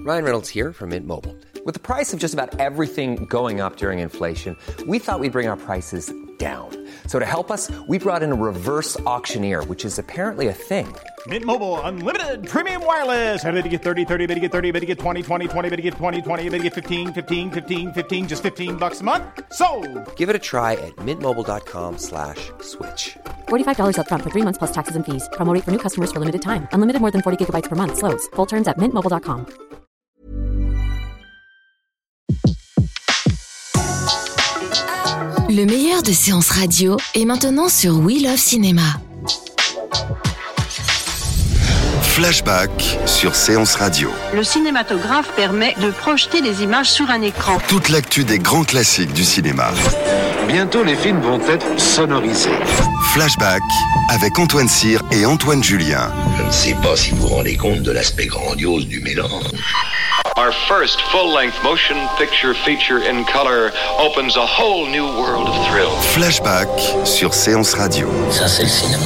Ryan Reynolds here from Mint Mobile. With the price of just about everything going up during inflation, we thought we'd bring our prices down. So to help us, we brought in a reverse auctioneer, which is apparently a thing. Mint Mobile Unlimited Premium Wireless. How to get 30, 30, bit to get 30, bit to get 20, 20, 20, bit to get 20, 20, bit to get 15, 15, 15, 15, just $15 a month? Sold! Give it a try at mintmobile.com/switch. $45 up front for 3 months plus taxes and fees. Promo rate for new customers for limited time. Unlimited more than 40 gigabytes per month. Slows full terms at mintmobile.com. Le meilleur de séances radio est maintenant sur We Love Cinéma. Flashback sur Séance Radio. Le cinématographe permet de projeter les images sur un écran. Toute l'actu des grands classiques du cinéma. Bientôt, les films vont être sonorisés. Flashback avec Antoine Cyr et Antoine Julien. Je ne sais pas si vous vous rendez compte de l'aspect grandiose du mélange. Our first full-length motion picture feature in color opens a whole new world of thrill. Flashback sur Séance Radio. Ça, c'est le cinéma.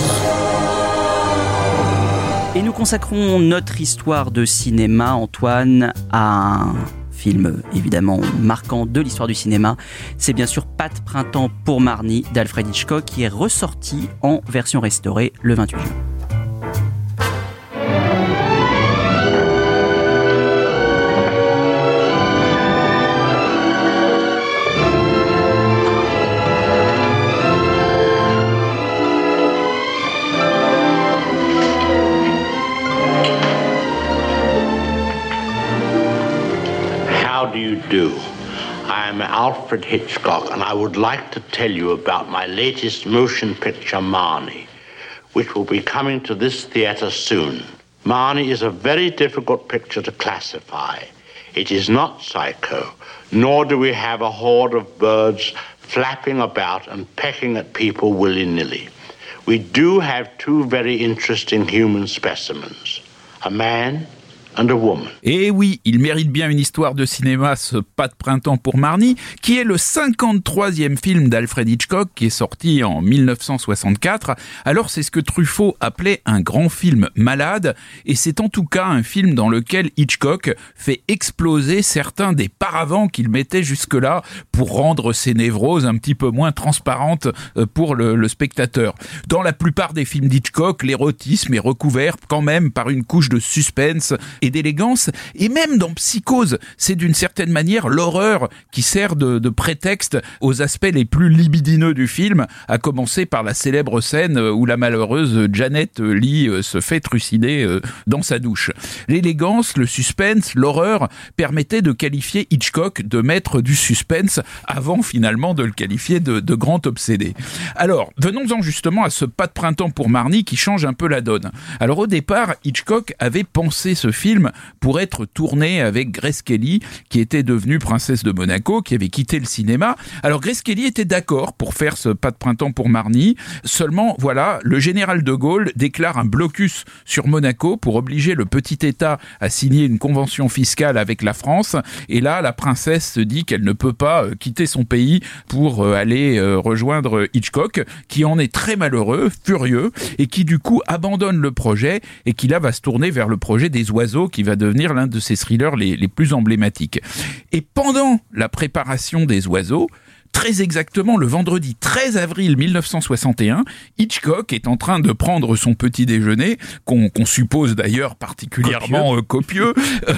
Et nous consacrons notre histoire de cinéma, Antoine, à un film évidemment marquant de l'histoire du cinéma. C'est bien sûr Pas de printemps pour Marnie d'Alfred Hitchcock qui est ressorti en version restaurée le 28 juin. I'm Alfred Hitchcock, and I would like to tell you about my latest motion picture, Marnie, which will be coming to this theatre soon. Marnie is a very difficult picture to classify. It is not Psycho, nor do we have a horde of birds flapping about and pecking at people willy-nilly. We do have two very interesting human specimens, a man and a woman. Et oui, il mérite bien une histoire de cinéma, ce Pas de printemps pour Marnie, qui est le 53e film d'Alfred Hitchcock, qui est sorti en 1964. Alors c'est ce que Truffaut appelait un grand film malade, et c'est en tout cas un film dans lequel Hitchcock fait exploser certains des paravents qu'il mettait jusque-là pour rendre ses névroses un petit peu moins transparentes pour le spectateur. Dans la plupart des films d'Hitchcock, l'érotisme est recouvert quand même par une couche de suspense et d'élégance, et même dans Psychose, c'est d'une certaine manière l'horreur qui sert de prétexte aux aspects les plus libidineux du film, à commencer par la célèbre scène où la malheureuse Janet Leigh se fait trucider dans sa douche. L'élégance, le suspense, l'horreur permettaient de qualifier Hitchcock de maître du suspense avant finalement de le qualifier de grand obsédé. Alors, venons-en justement à ce Pas de printemps pour Marnie qui change un peu la donne. Alors au départ, Hitchcock avait pensé ce film pour être tourné avec Grace Kelly, qui était devenue princesse de Monaco, qui avait quitté le cinéma. Alors Grace Kelly était d'accord pour faire ce Pas de printemps pour Marnie, seulement voilà, le général de Gaulle déclare un blocus sur Monaco pour obliger le petit État à signer une convention fiscale avec la France, et là la princesse se dit qu'elle ne peut pas quitter son pays pour aller rejoindre Hitchcock, qui en est très malheureux, furieux, et qui du coup abandonne le projet, et qui là va se tourner vers le projet des oiseaux, qui va devenir l'un de ses thrillers les plus emblématiques. Et pendant la préparation des oiseaux, très exactement le vendredi 13 avril 1961, Hitchcock est en train de prendre son petit déjeuner, qu'on suppose d'ailleurs particulièrement copieux,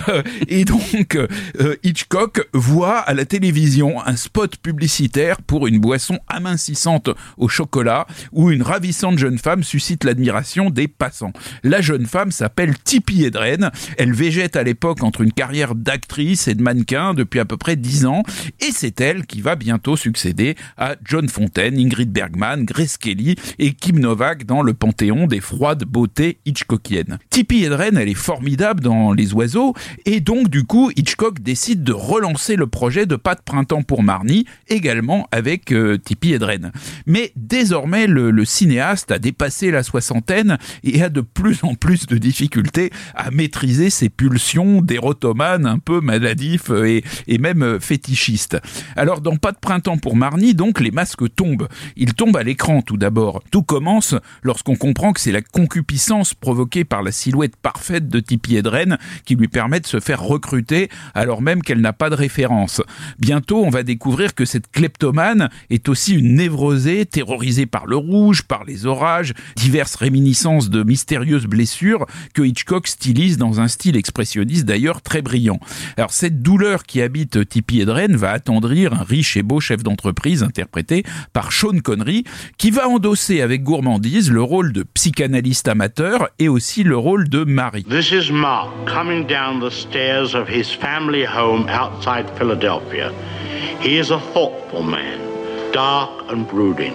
et donc Hitchcock voit à la télévision un spot publicitaire pour une boisson amincissante au chocolat, où une ravissante jeune femme suscite l'admiration des passants. La jeune femme s'appelle Tippi Hedren, elle végète à l'époque entre une carrière d'actrice et de mannequin depuis à peu près 10 ans, et c'est elle qui va bientôt succéder à John Fontaine, Ingrid Bergman, Grace Kelly et Kim Novak dans le panthéon des froides beautés hitchcockiennes. Tippi Hedren, elle est formidable dans Les Oiseaux, et donc du coup Hitchcock décide de relancer le projet de Pas de printemps pour Marnie, également avec Tippi Hedren. Mais désormais le cinéaste a dépassé la soixantaine et a de plus en plus de difficultés à maîtriser ses pulsions d'érotomane un peu maladif et même fétichiste. Alors dans Pas de printemps printemps pour Marnie, donc, les masques tombent. Ils tombent à l'écran tout d'abord. Tout commence lorsqu'on comprend que c'est la concupiscence provoquée par la silhouette parfaite de Tippi Hedren qui lui permet de se faire recruter alors même qu'elle n'a pas de référence. Bientôt, on va découvrir que cette kleptomane est aussi une névrosée, terrorisée par le rouge, par les orages, diverses réminiscences de mystérieuses blessures que Hitchcock stylise dans un style expressionniste d'ailleurs très brillant. Alors cette douleur qui habite Tippi Hedren va attendrir un riche et beau chef d'entreprise interprété par Sean Connery qui va endosser avec gourmandise le rôle de psychanalyste amateur et aussi le rôle de mari. This is Mark coming down the stairs of his family home outside Philadelphia. He is a thoughtful man, dark and brooding.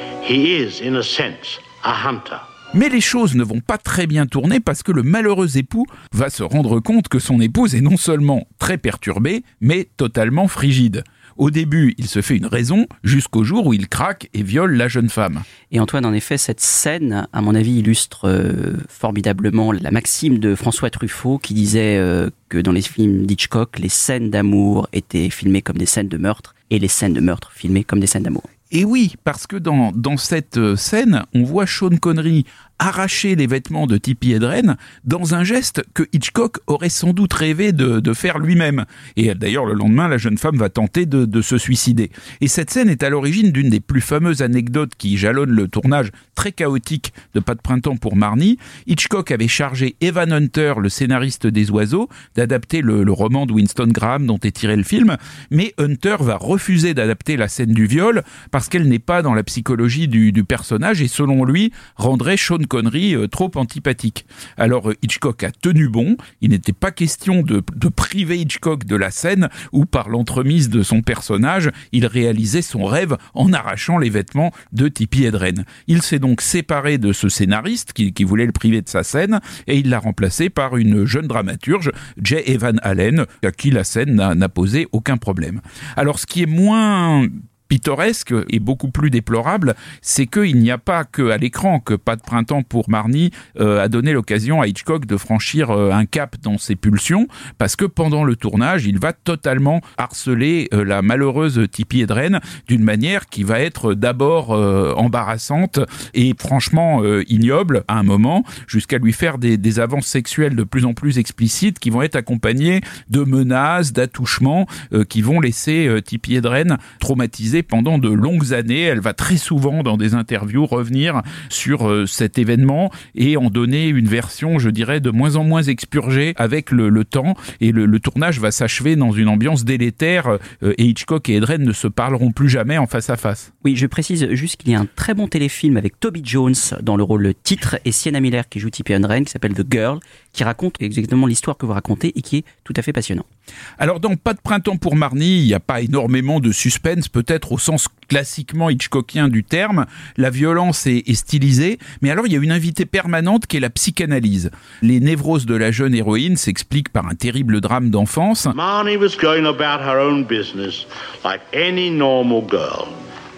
He is, in a sense, a hunter. Mais les choses ne vont pas très bien tourner parce que le malheureux époux va se rendre compte que son épouse est non seulement très perturbée, mais totalement frigide. Au début, il se fait une raison jusqu'au jour où il craque et viole la jeune femme. Et Antoine, en effet, cette scène, à mon avis, illustre formidablement la maxime de François Truffaut qui disait que dans les films d'Hitchcock, les scènes d'amour étaient filmées comme des scènes de meurtre et les scènes de meurtre filmées comme des scènes d'amour. Et oui, parce que dans cette scène, on voit Sean Connery arracher les vêtements de Tippi Hedren dans un geste que Hitchcock aurait sans doute rêvé de faire lui-même. Et d'ailleurs, le lendemain, la jeune femme va tenter de se suicider. Et cette scène est à l'origine d'une des plus fameuses anecdotes qui jalonnent le tournage très chaotique de Pas de printemps pour Marnie. Hitchcock avait chargé Evan Hunter, le scénariste des Oiseaux, d'adapter le roman de Winston Graham dont est tiré le film, mais Hunter va refuser d'adapter la scène du viol parce qu'elle n'est pas dans la psychologie du personnage et selon lui, rendrait Sean Connery trop antipathique. Alors Hitchcock a tenu bon, il n'était pas question de priver Hitchcock de la scène où par l'entremise de son personnage, il réalisait son rêve en arrachant les vêtements de Tippi Hedren. Il s'est donc séparé de ce scénariste qui voulait le priver de sa scène et il l'a remplacé par une jeune dramaturge, J. Evan Allen, à qui la scène n'a posé aucun problème. Alors ce qui est moins pittoresque et beaucoup plus déplorable, c'est qu'il n'y a pas qu'à l'écran que Pas de printemps pour Marnie a donné l'occasion à Hitchcock de franchir un cap dans ses pulsions, parce que pendant le tournage, il va totalement harceler la malheureuse Tippi Hedren d'une manière qui va être d'abord embarrassante et franchement ignoble à un moment, jusqu'à lui faire des avances sexuelles de plus en plus explicites qui vont être accompagnées de menaces, d'attouchements qui vont laisser Tippi Hedren traumatisée pendant de longues années. Elle va très souvent dans des interviews revenir sur cet événement et en donner une version, je dirais, de moins en moins expurgée avec le temps, et le tournage va s'achever dans une ambiance délétère et Hitchcock et Hedren ne se parleront plus jamais en face à face. Oui, je précise juste qu'il y a un très bon téléfilm avec Toby Jones dans le rôle titre et Sienna Miller qui joue Tippi Hedren qui s'appelle The Girl, qui raconte exactement l'histoire que vous racontez et qui est tout à fait passionnant. Alors dans Pas de printemps pour Marnie, il n'y a pas énormément de suspense, peut-être au sens classiquement hitchcockien du terme. La violence est stylisée, mais alors il y a une invitée permanente qui est la psychanalyse. Les névroses de la jeune héroïne s'expliquent par un terrible drame d'enfance. Marnie was going about her own business like any normal girl.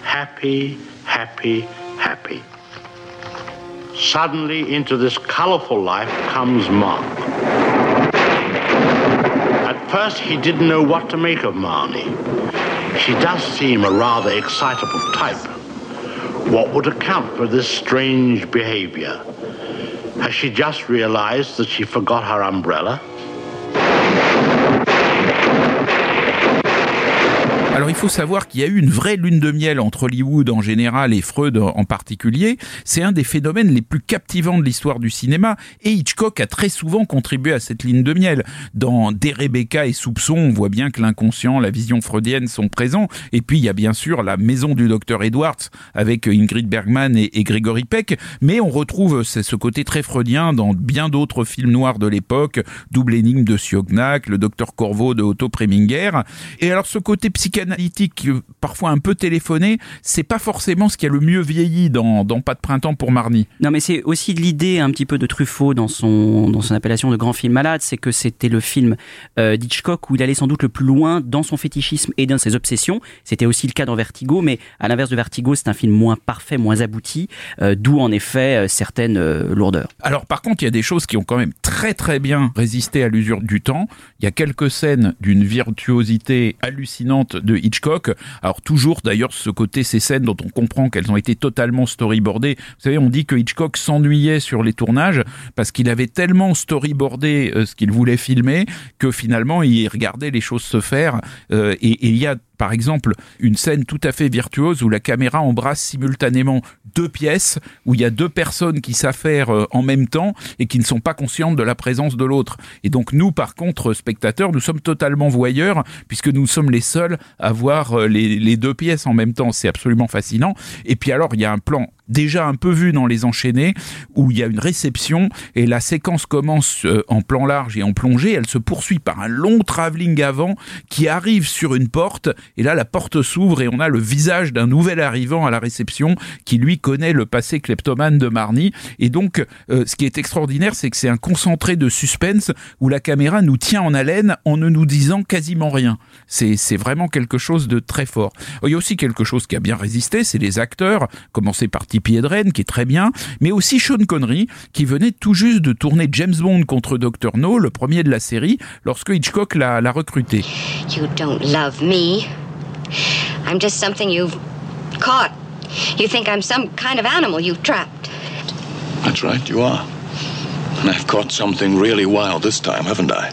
Happy, happy, happy. Suddenly into this colorful life comes Mark. At first he didn't know what to make of Marnie. She does seem a rather excitable type. What would account for this strange behavior? Has she just realized that she forgot her umbrella? Alors il faut savoir qu'il y a eu une vraie lune de miel entre Hollywood en général et Freud en particulier. C'est un des phénomènes les plus captivants de l'histoire du cinéma et Hitchcock a très souvent contribué à cette lune de miel. Dans Des Rebecca et Soupçon, on voit bien que l'inconscient, la vision freudienne sont présents. Et puis il y a bien sûr La Maison du Dr Edwards avec Ingrid Bergman et Gregory Peck. Mais on retrouve ce côté très freudien dans bien d'autres films noirs de l'époque. Double énigme de Siognac, Le Docteur Corvo de Otto Preminger. Et alors ce côté psychanalytique, parfois un peu téléphoné, c'est pas forcément ce qui a le mieux vieilli dans Pas de printemps pour Marnie. Non, mais c'est aussi l'idée un petit peu de Truffaut dans son appellation de grand film malade, c'est que c'était le film d'Hitchcock où il allait sans doute le plus loin dans son fétichisme et dans ses obsessions. C'était aussi le cas dans Vertigo, mais à l'inverse de Vertigo, c'est un film moins parfait, moins abouti, d'où en effet certaines lourdeurs. Alors par contre, il y a des choses qui ont quand même très très bien résisté à l'usure du temps. Il y a quelques scènes d'une virtuosité hallucinante de Hitchcock. Alors toujours d'ailleurs ce côté, ces scènes dont on comprend qu'elles ont été totalement storyboardées. Vous savez, on dit que Hitchcock s'ennuyait sur les tournages parce qu'il avait tellement storyboardé ce qu'il voulait filmer que finalement il regardait les choses se faire. Et il y a par exemple une scène tout à fait virtuose où la caméra embrasse simultanément 2 pièces, où il y a 2 personnes qui s'affairent en même temps et qui ne sont pas conscientes de la présence de l'autre. Et donc nous, par contre, spectateurs, nous sommes totalement voyeurs puisque nous sommes les seuls à voir les 2 pièces en même temps. C'est absolument fascinant. Et puis alors, il y a un plan déjà un peu vu dans Les Enchaînés, où il y a une réception et la séquence commence en plan large et en plongée, elle se poursuit par un long travelling avant qui arrive sur une porte, et là la porte s'ouvre et on a le visage d'un nouvel arrivant à la réception qui lui connaît le passé kleptomane de Marnie. Et donc ce qui est extraordinaire, c'est que c'est un concentré de suspense où la caméra nous tient en haleine en ne nous disant quasiment rien. C'est vraiment quelque chose de très fort. Il y a aussi quelque chose qui a bien résisté, c'est les acteurs, commencé par Tippi Hedren, qui est très bien, mais aussi Sean Connery, qui venait tout juste de tourner James Bond contre Dr. No, le premier de la série, lorsque Hitchcock l'a recruté. You don't love me. I'm just something you've caught. You think I'm some kind of animal you've trapped. That's right, you are. And I've caught something really wild this time, haven't I?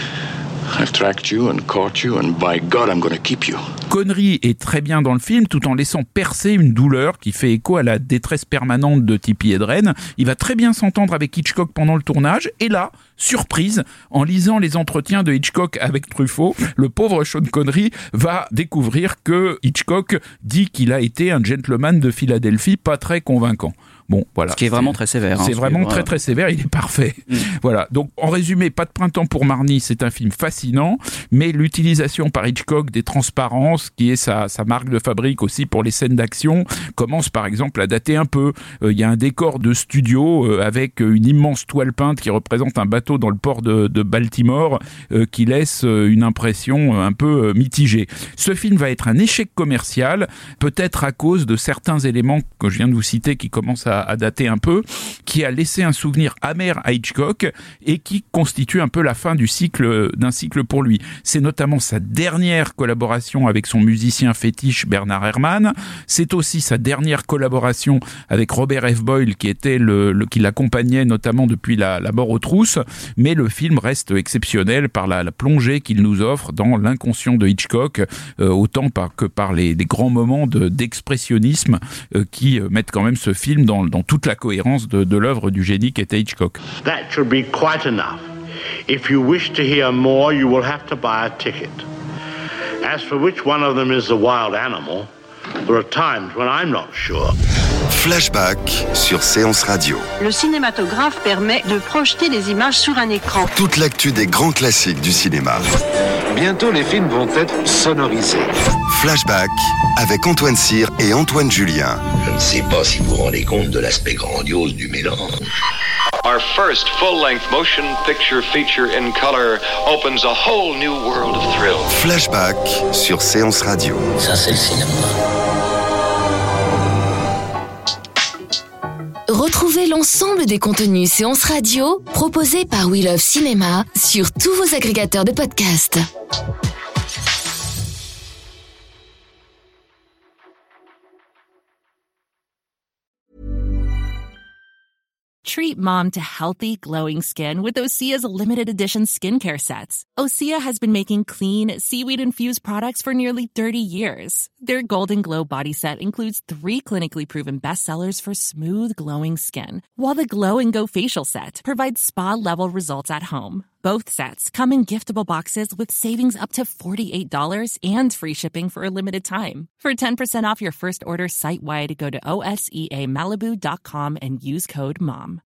I've tracked you and caught you, and by God, I'm going to keep you. Connery est très bien dans le film tout en laissant percer une douleur qui fait écho à la détresse permanente de Tippi Hedren. Il va très bien s'entendre avec Hitchcock pendant le tournage et là, surprise, en lisant les entretiens de Hitchcock avec Truffaut, le pauvre Sean Connery va découvrir que Hitchcock dit qu'il a été un gentleman de Philadelphie pas très convaincant. Bon, voilà. Ce qui est vraiment très sévère. C'est vraiment très sévère, il est parfait. Voilà. Donc, en résumé, Pas de printemps pour Marnie, c'est un film fascinant, mais l'utilisation par Hitchcock des transparences, qui est sa marque de fabrique aussi pour les scènes d'action, commence par exemple à dater un peu. Il y a un décor de studio avec une immense toile peinte qui représente un bateau dans le port de Baltimore, qui laisse une impression un peu mitigée. Ce film va être un échec commercial, peut-être à cause de certains éléments que je viens de vous citer qui commencent à dater un peu, qui a laissé un souvenir amer à Hitchcock et qui constitue un peu la fin d'un cycle pour lui. C'est notamment sa dernière collaboration avec son musicien fétiche Bernard Herrmann. C'est aussi sa dernière collaboration avec Robert F. Boyle qui était qui l'accompagnait notamment depuis la mort aux trousses. Mais le film reste exceptionnel par la plongée qu'il nous offre dans l'inconscient de Hitchcock, autant que par les grands moments d'expressionnisme qui mettent quand même ce film dans toute la cohérence de l'œuvre du génie qu'était Hitchcock. That should be quite enough. If you wish to hear more, you will have to buy a ticket. As for which one of them is the wild animal, there are times when I'm not sure. Flashback sur Séance Radio. Le cinématographe permet de projeter les images sur un écran. Toute l'actu des grands classiques du cinéma. Bientôt, les films vont être sonorisés. Flashback avec Antoine Cyr et Antoine Julien. Je ne sais pas si vous vous rendez compte de l'aspect grandiose du mélange. Our first full-length motion picture feature in color opens a whole new world of thrill. Flashback sur Séance Radio. Ça, c'est le cinéma. Retrouvez l'ensemble des contenus Séance Radio proposés par We Love Cinéma sur tous vos agrégateurs de podcasts. Treat mom to healthy, glowing skin with Osea's limited edition skincare sets. Osea has been making clean, seaweed-infused products for nearly 30 years. Their Golden Glow body set includes 3 clinically proven bestsellers for smooth, glowing skin, while the Glow and Go facial set provides spa-level results at home. Both sets come in giftable boxes with savings up to $48 and free shipping for a limited time. For 10% off your first order site-wide, go to OSEAMalibu.com and use code MOM.